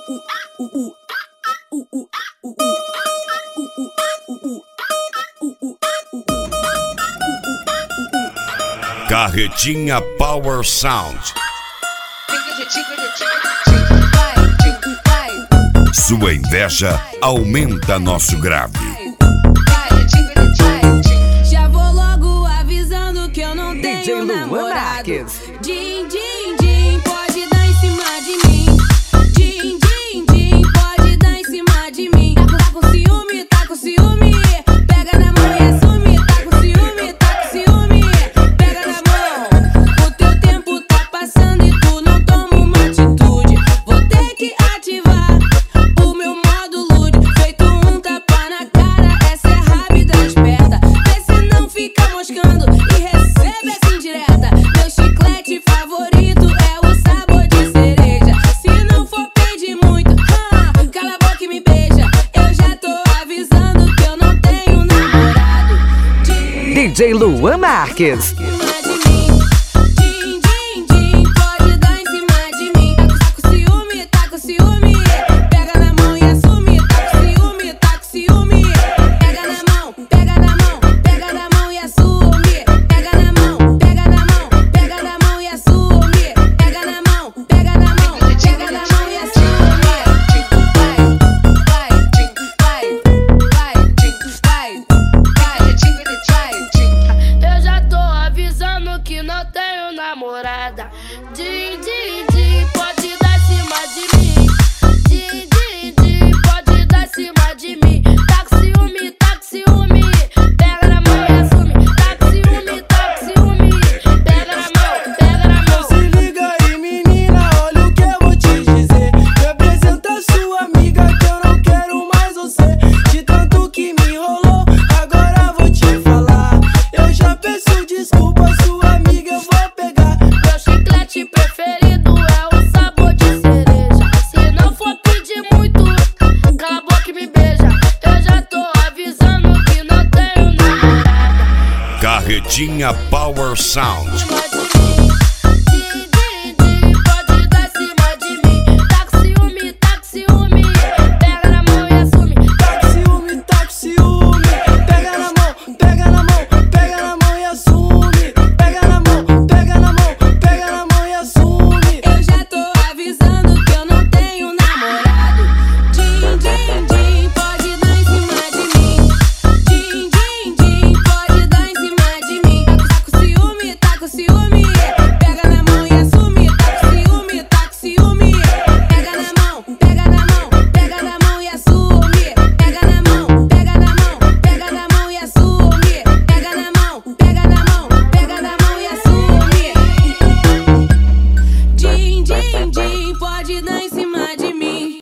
Carretinha Power Sound. Sua inveja aumenta nosso grave. Já vou logo avisando que eu não tenho namorado. Din, din, din, pode dar em cima de mim. Din, din, din, pode dar em cima de mim. Tá com ciúme, tá com ciúme. Pega na mão e assume. Tá com ciúme, tá com ciúme. Pega na mão. O teu tempo tá passando e tu não toma uma atitude. Vou ter que ativar o meu modo lude. Feito um tapa na cara, essa é rápida e esperta. Vê se não fica moscando e recebe essa indireta. Meu chiclete favorito é o sabor de cereja. Se não for pedir muito, cala a boca e me beija. Eu já tô avisando que eu não tenho namorado. DJ Luan Marques. Namorada, din, din, din, pode dar cima de mim. Din, din, din, pode dar cima de mim. Tá com ciúme, tá com ciúme. Pega na mão e assume. Tá com ciúme, tá com ciúme. Pega na mão, pega na mão. Se liga aí, menina, olha o que eu vou te dizer. Representa sua amiga que eu não quero mais você. De tanto que me enrolou, agora vou te falar. Eu já peço desculpa, sua amiga eu vou pegar. Meu chiclete preferido é o sabor de cereja. Se não for pedir muito, cala a boca e me beija. Eu já tô avisando que não tenho namorada. Carretinha Power Sound. Din, din, din, pode dar cima de mim. Tá com ciúme, tá com ciúme. Pega na mão e assume. Tá com ciúme, tá com ciúme. Pega na mão, pega na mão, pega na mão e assume. Pega na mão, pega na mão, pega na mão e assume. Eu já tô avisando que eu não tenho namorado. Din, din, din, pode dar em cima de mim. Din, din, din, pode dar em cima de mim. Tá com ciúme, tá com ciúme. Pega na mão e assume. Tá com ciúme, tá com ciúme. Pega na mão, pega na mão, pega na mão e assume. Pega na mão, pega na mão, pega na mão e assume. Pega na mão, pega na mão, pega na mão e assume. Din, din, din, pode dar em cima.